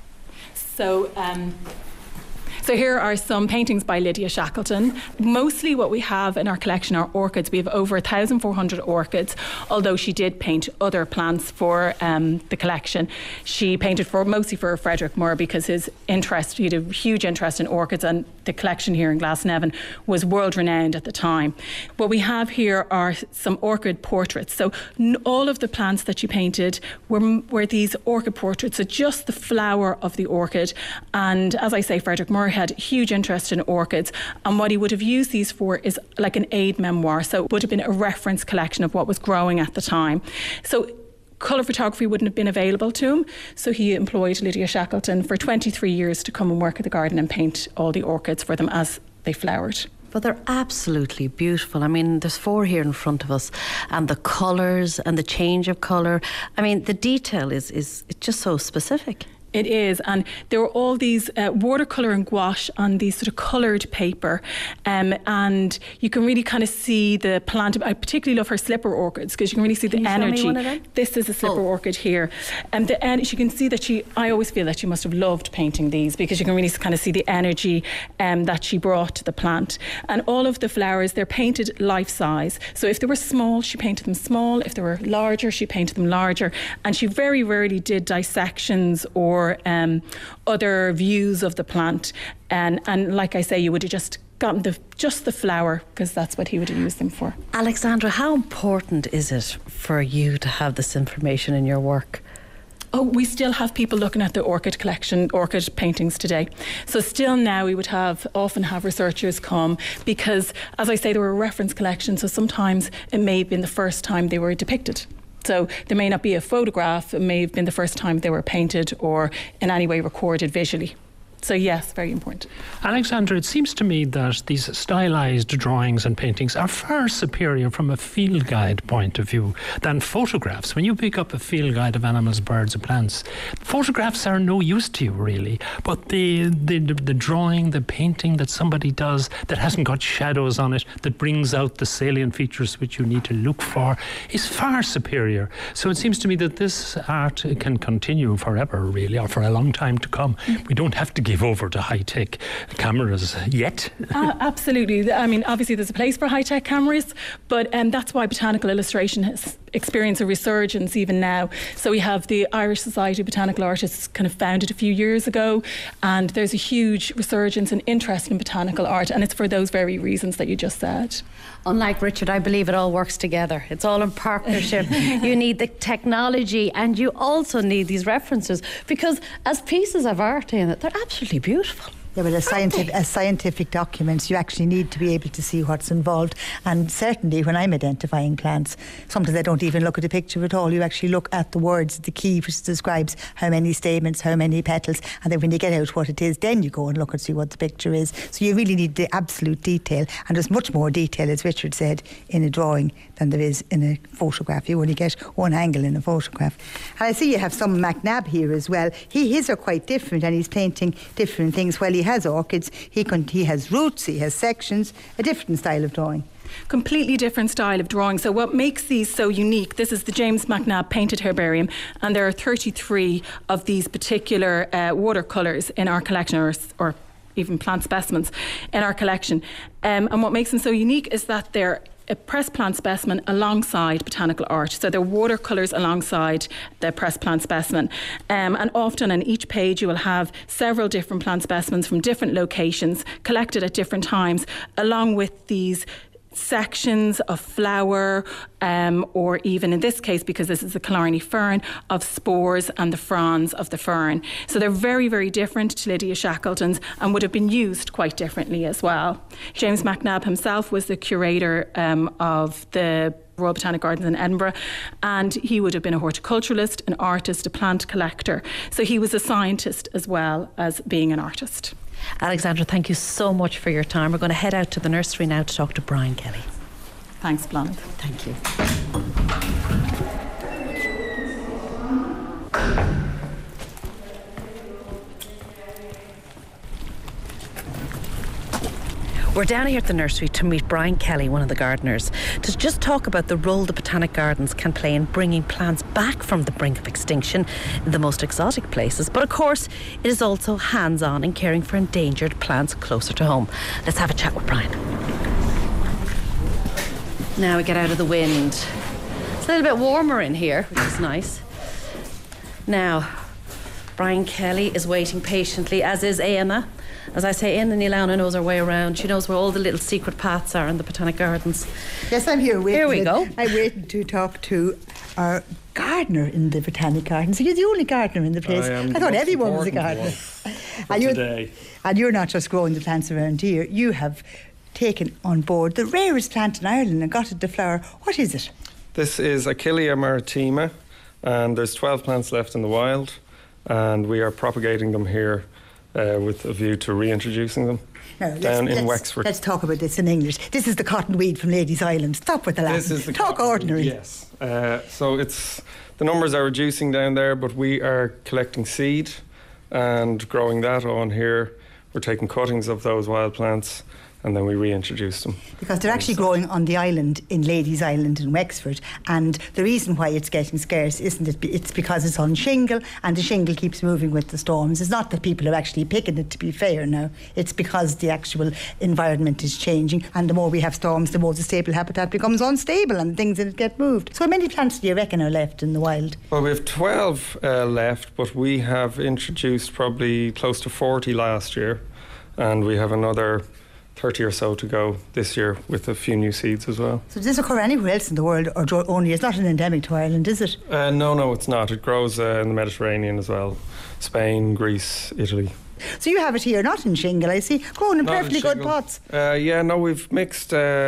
So here are some paintings by Lydia Shackleton. Mostly what we have in our collection are orchids. We have over 1,400 orchids, although she did paint other plants for the collection. She painted mostly for Frederick Moore because he had a huge interest in orchids, and the collection here in Glasnevin was world-renowned at the time. What we have here are some orchid portraits. So all of the plants that she painted were these orchid portraits, so just the flower of the orchid. And as I say, Frederick Moore had huge interest in orchids, and what he would have used these for is like an aid memoir, so it would have been a reference collection of what was growing at the time. So colour photography wouldn't have been available to him, so he employed Lydia Shackleton for 23 years to come and work at the garden and paint all the orchids for them as they flowered. But they're absolutely beautiful. I mean, there's 4 here in front of us, and the colours and the change of colour. I mean, the detail is just so specific. It is, and there were all these watercolour and gouache on these sort of coloured paper, and you can really kind of see the plant. I particularly love her slipper orchids because you can really see the energy. Show me one of them? This is a slipper orchid here, and you can see that I always feel that she must have loved painting these because you can really kind of see the energy that she brought to the plant. And all of the flowers, they're painted life size. So if they were small, she painted them small. If they were larger, she painted them larger. And she very rarely did dissections or other views of the plant, and like I say, you would have just gotten just the flower because that's what he would have used them for. Alexandra, how important is it for you to have this information in your work? Oh, we still have people looking at the orchid collection, orchid paintings today. So still now we would often have researchers come because, as I say, they were a reference collection, so sometimes it may have been the first time they were depicted. So there may not be a photograph, it may have been the first time they were painted or in any way recorded visually. So yes, very important. Alexandra, it seems to me that these stylised drawings and paintings are far superior from a field guide point of view than photographs. When you pick up a field guide of animals, birds or plants, photographs are no use to you really, but the drawing, the painting that somebody does that hasn't got shadows on it, that brings out the salient features which you need to look for, is far superior. So it seems to me that this art can continue forever really, or for a long time to come. We don't have to give over to high-tech cameras yet. Absolutely. I mean, obviously there's a place for high-tech cameras, but that's why botanical illustration has experienced a resurgence even now. So we have the Irish Society of Botanical Artists kind of founded a few years ago, and there's a huge resurgence and interest in botanical art, and it's for those very reasons that you just said. Unlike Richard, I believe it all works together. It's all in partnership. You need the technology and you also need these references, because as pieces of art, Ian, they're absolutely beautiful. Yeah, but as scientific documents, you actually need to be able to see what's involved. And certainly when I'm identifying plants, sometimes I don't even look at a picture at all. You actually look at the words, the key which describes how many stamens, how many petals, and then when you get out what it is, then you go and look and see what the picture is. So you really need the absolute detail, and there's much more detail, as Richard said, in a drawing than there is in a photograph. You only get one angle in a photograph. And I see you have some MacNab here as well. His are quite different, and he's painting different things. Well, he has orchids, he has roots, he has sections, a different style of drawing. Completely different style of drawing. So what makes these so unique, this is the James MacNab painted herbarium, and there are 33 of these particular watercolours in our collection, or even plant specimens in our collection. And what makes them so unique is that they're a pressed plant specimen alongside botanical art. So they're watercolours alongside the pressed plant specimen. And often on each page you will have several different plant specimens from different locations collected at different times, along with these sections of flower, or even in this case, because this is a Killarney fern, of spores and the fronds of the fern. So they're very, very different to Lydia Shackleton's and would have been used quite differently as well. James MacNab himself was the curator of the Royal Botanic Gardens in Edinburgh, and he would have been a horticulturalist, an artist, a plant collector. So he was a scientist as well as being an artist. Alexandra, thank you so much for your time. We're going to head out to the nursery now to talk to Brian Kelly. Thanks, Blanche. Thank you. We're down here at the nursery to meet Brian Kelly, one of the gardeners, to just talk about the role the Botanic Gardens can play in bringing plants back from the brink of extinction in the most exotic places. But of course, it is also hands-on in caring for endangered plants closer to home. Let's have a chat with Brian. Now we get out of the wind. It's a little bit warmer in here, which is nice. Now, Brian Kelly is waiting patiently, as is Éanna. As I say, Éanna Níl knows her way around. She knows where all the little secret paths are in the Botanic Gardens. Yes, I'm here waiting. Here we go. I'm waiting to talk to our gardener in the Botanic Gardens. You're the only gardener in the place. I thought everyone was a gardener. And you're not just growing the plants around here. You have taken on board the rarest plant in Ireland and got it to flower. What is it? This is Achillea maritima, and there's 12 plants left in the wild, and we are propagating them here with a view to reintroducing them down in Wexford. Let's talk about this in English. This is the cottonweed from Ladies Island. Stop with the Latin. This is the Talk ordinary. Yes. So the numbers are reducing down there, but we are collecting seed and growing that on here. We're taking cuttings of those wild plants, and then we reintroduce them. Because they're actually growing on the island in Ladies Island in Wexford, and the reason why it's getting scarce isn't it? It's because it's on shingle, and the shingle keeps moving with the storms. It's not that people are actually picking it, to be fair now. It's because the actual environment is changing, and the more we have storms, the more the stable habitat becomes unstable and things in it get moved. So how many plants do you reckon are left in the wild? Well, we have 12 left, but we have introduced probably close to 40 last year, and we have another 30 or so to go this year with a few new seeds as well. So does this occur anywhere else in the world, or only? It's not an endemic to Ireland, is it? No, it's not. It grows in the Mediterranean as well. Spain, Greece, Italy. So you have it here, not in shingle, I see, grown in perfectly good pots. We've mixed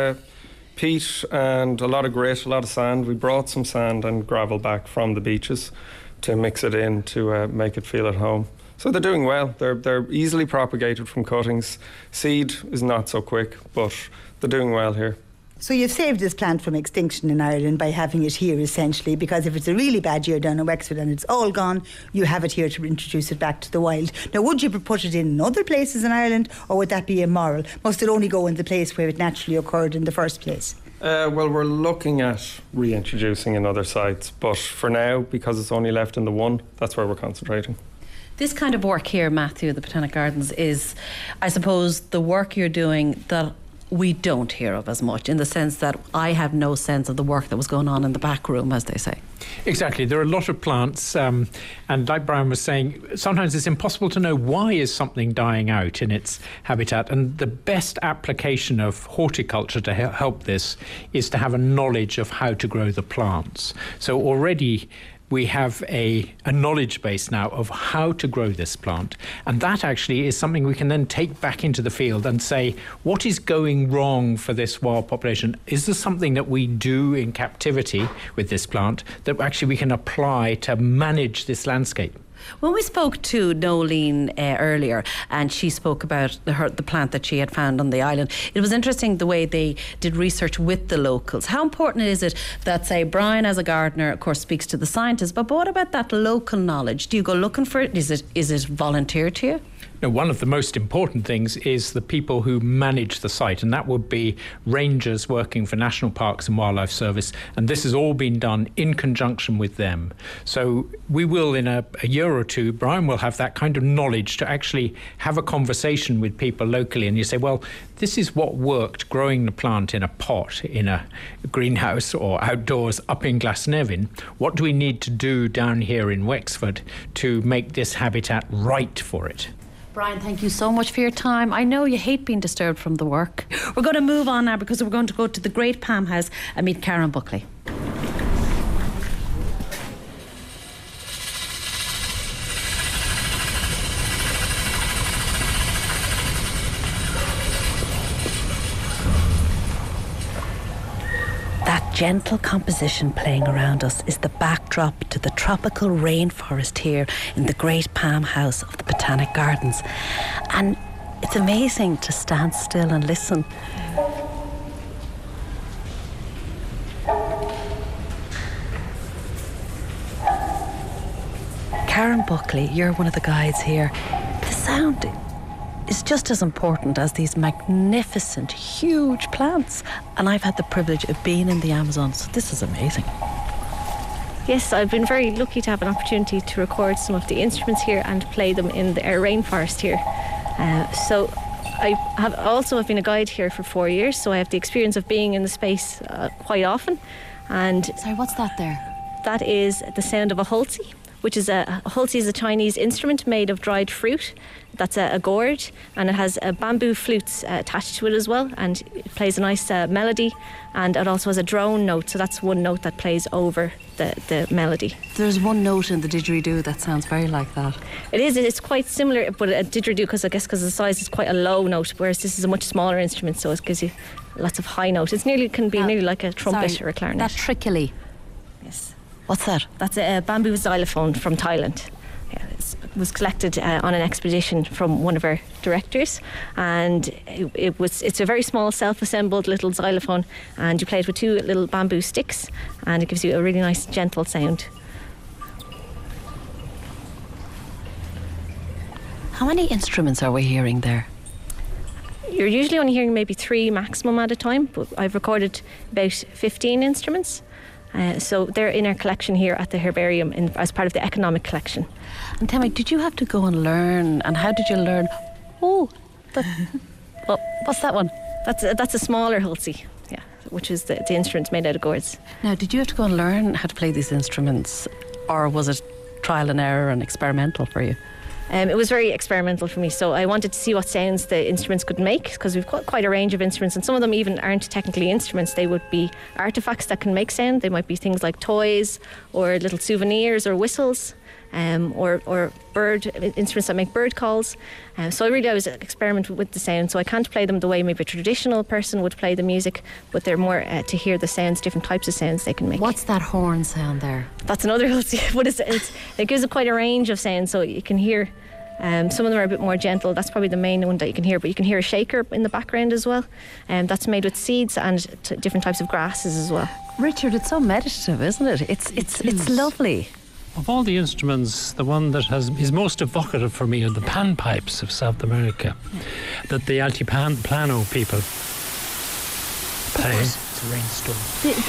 peat and a lot of grit, a lot of sand. We brought some sand and gravel back from the beaches to mix it in to make it feel at home. So they're doing well. They're easily propagated from cuttings. Seed is not so quick, but they're doing well here. So you've saved this plant from extinction in Ireland by having it here, essentially, because if it's a really bad year down in Wexford and it's all gone, you have it here to introduce it back to the wild. Now, would you put it in other places in Ireland, or would that be immoral? Must it only go in the place where it naturally occurred in the first place? Well, we're looking at reintroducing in other sites, but for now, because it's only left in the one, that's where we're concentrating. This kind of work here, Matthew, at the Botanic Gardens is, I suppose, the work you're doing that we don't hear of as much, in the sense that I have no sense of the work that was going on in the back room, as they say. Exactly. There are a lot of plants, and like Brian was saying, sometimes it's impossible to know why is something dying out in its habitat, and the best application of horticulture to help this is to have a knowledge of how to grow the plants. So already we have a knowledge base now of how to grow this plant, and that actually is something we can then take back into the field and say, what is going wrong for this wild population? Is there something that we do in captivity with this plant that actually we can apply to manage this landscape? When we spoke to Nolene earlier, and she spoke about the plant that she had found on the island, it was interesting the way they did research with the locals. How important is it that, say, Brian as a gardener, of course, speaks to the scientists, but what about that local knowledge? Do you go looking for it? Is it volunteer to you? Now, one of the most important things is the people who manage the site, and that would be rangers working for National Parks and Wildlife Service, and this has all been done in conjunction with them. So we will, in a year or two, Brian will have that kind of knowledge to actually have a conversation with people locally, and you say, well, this is what worked growing the plant in a pot in a greenhouse or outdoors up in Glasnevin. What do we need to do down here in Wexford to make this habitat right for it? Brian, thank you so much for your time. I know you hate being disturbed from the work. We're going to move on now because we're going to go to the Great Palm House and meet Karen Buckley. That gentle composition playing around us is the backdrop to the tropical rainforest here in the Great Palm House of the Botanic Gardens. And it's amazing to stand still and listen. Karen Buckley, you're one of the guides here. The sound is just as important as these magnificent, huge plants. And I've had the privilege of being in the Amazon, so this is amazing. Yes, I've been very lucky to have an opportunity to record some of the instruments here and play them in the rainforest here. So I have been a guide here for 4 years, so I have the experience of being in the space quite often. And sorry, what's that there? That is the sound of a hulsi, which is a hulsi is a Chinese instrument made of dried fruit. That's a gourd, and it has bamboo flutes attached to it as well, and it plays a nice melody, and it also has a drone note, so that's one note that plays over the melody. There's one note in the didgeridoo that sounds very like that. It's quite similar, but a didgeridoo, because the size is quite a low note, whereas this is a much smaller instrument, so it gives you lots of high notes. Can be nearly like a trumpet or a clarinet. That trickily. Yes. What's that? That's a bamboo xylophone from Thailand. Yeah, it was collected on an expedition from one of our directors, and it's a very small self-assembled little xylophone, and you play it with 2 little bamboo sticks, and it gives you a really nice gentle sound. How many instruments are we hearing there? You're usually only hearing maybe 3 maximum at a time, but I've recorded about 15 instruments. So they're in our collection here at the herbarium as part of the economic collection. And tell me, did you have to go and learn, and how did you learn? Oh, what's that one? That's a smaller hulsi, yeah, which is the instruments made out of gourds. Now, did you have to go and learn how to play these instruments, or was it trial and error and experimental for you? It was very experimental for me, so I wanted to see what sounds the instruments could make, because we've got quite a range of instruments, and some of them even aren't technically instruments. They would be artefacts that can make sound. They might be things like toys or little souvenirs or whistles, or bird instruments that make bird calls. So I was experimenting with the sound. So I can't play them the way maybe a traditional person would play the music, but they're more to hear the sounds, different types of sounds they can make. What's that horn sound there? That's another. What is it? It gives it quite a range of sounds, so you can hear. Some of them are a bit more gentle. That's probably the main one that you can hear, but you can hear a shaker in the background as well. That's made with seeds and different types of grasses as well. Richard, it's so meditative, isn't it? It's lovely. Of all the instruments, the one that is most evocative for me are the panpipes of South America, that the altiplano people play. It's a rainstorm.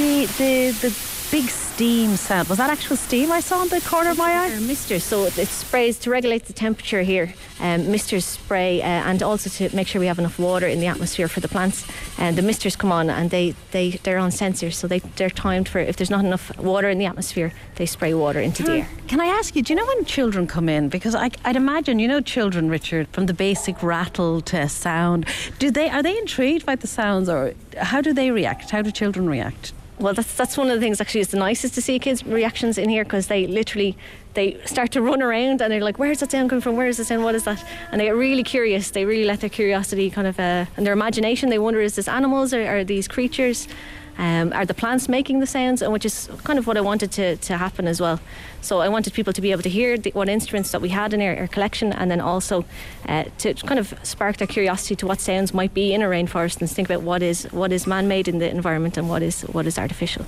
The big steam sound. Was that actual steam I saw in the corner of my eye? Misters, so it sprays to regulate the temperature here. Misters spray and also to make sure we have enough water in the atmosphere for the plants. And the misters come on and they're on sensors, so they're timed for if there's not enough water in the atmosphere, they spray water into the air. Can I ask you, do you know when children come in? Because I'd imagine, children, Richard, from the basic rattle to sound, are they intrigued by the sounds, or how do they react? How do children react? Well, that's one of the things actually is the nicest to see kids' reactions in here, because they start to run around and they're like, where's that sound coming from? Where is the sound? What is that? And they get really curious. They really let their curiosity kind of, and their imagination, they wonder, is this animals or are these creatures? Are the plants making the sounds? And which is kind of what I wanted to happen as well. So I wanted people to be able to hear what instruments that we had in our collection, and then also to kind of spark their curiosity to what sounds might be in a rainforest, and think about what is man-made in the environment and what is artificial.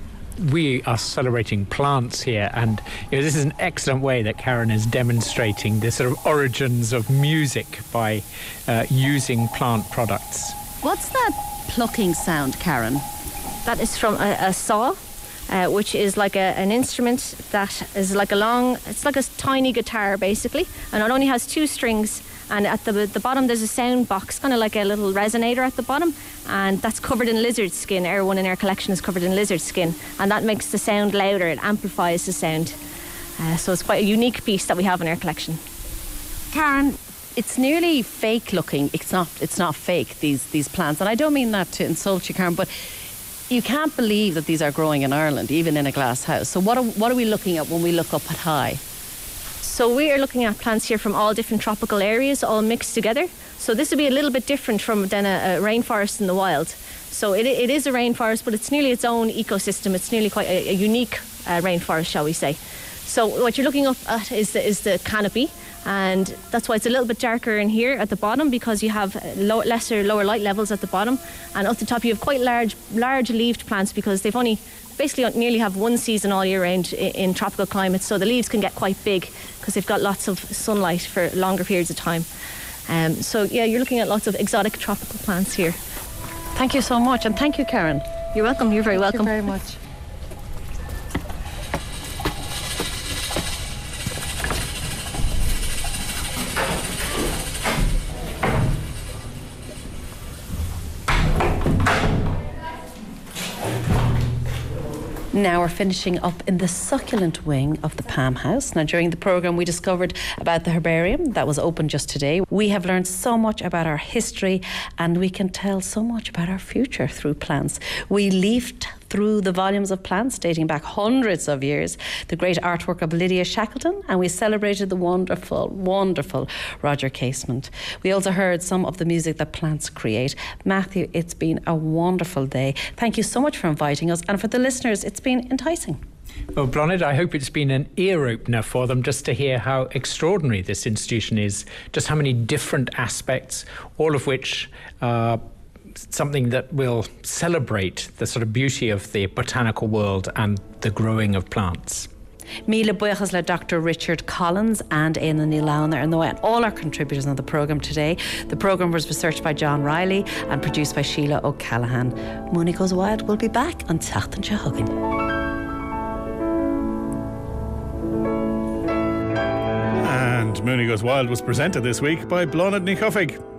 We are celebrating plants here, and this is an excellent way that Karen is demonstrating the sort of origins of music by using plant products. What's that plucking sound, Karen? That is from a saw, which is like an instrument that is like it's like a tiny guitar basically, and it only has 2 strings, and at the bottom there's a sound box, kind of like a little resonator at the bottom, and that's covered in lizard skin. Everyone in our collection is covered in lizard skin, and that makes the sound louder, it amplifies the sound. So it's quite a unique piece that we have in our collection. Karen, it's nearly fake looking. It's not fake, these plants, and I don't mean that to insult you, Karen, but you can't believe that these are growing in Ireland, even in a glass house. So what are we looking at when we look up at high? So we are looking at plants here from all different tropical areas, all mixed together. So this would be a little bit different than a rainforest in the wild. So it is a rainforest, but it's nearly its own ecosystem. It's nearly quite a unique rainforest, shall we say. So what you're looking up at is the canopy, and that's why it's a little bit darker in here at the bottom, because you have lower light levels at the bottom, and up the top you have quite large leaved plants, because they've only basically nearly have one season all year round in tropical climates, so the leaves can get quite big because they've got lots of sunlight for longer periods of time. So yeah, you're looking at lots of exotic tropical plants here. Thank you so much, and thank you, Karen. You're welcome. You're very welcome. Thank you very much. Now we're finishing up in the succulent wing of the Palm House. Now, during the programme, we discovered about the herbarium that was open just today. We have learned so much about our history, and we can tell so much about our future through plants. We leafed through the volumes of plants dating back hundreds of years, the great artwork of Lydia Shackleton, and we celebrated the wonderful, wonderful Roger Casement. We also heard some of the music that plants create. Matthew, it's been a wonderful day. Thank you so much for inviting us, and for the listeners, it's been enticing. Well, Bronwyn, I hope it's been an ear-opener for them just to hear how extraordinary this institution is, just how many different aspects, all of which are something that will celebrate the sort of beauty of the botanical world and the growing of plants. Míle buíochas le Dr. Richard Collins and Éanna Ní Lamhna and all our contributors on the programme today. The programme was researched by John Riley and produced by Sheila O'Callaghan. Mooney Goes Wild will be back on Teachtain Se Chugainn. And Mooney Goes Wild was presented this week by Blonad Ní Chugainn.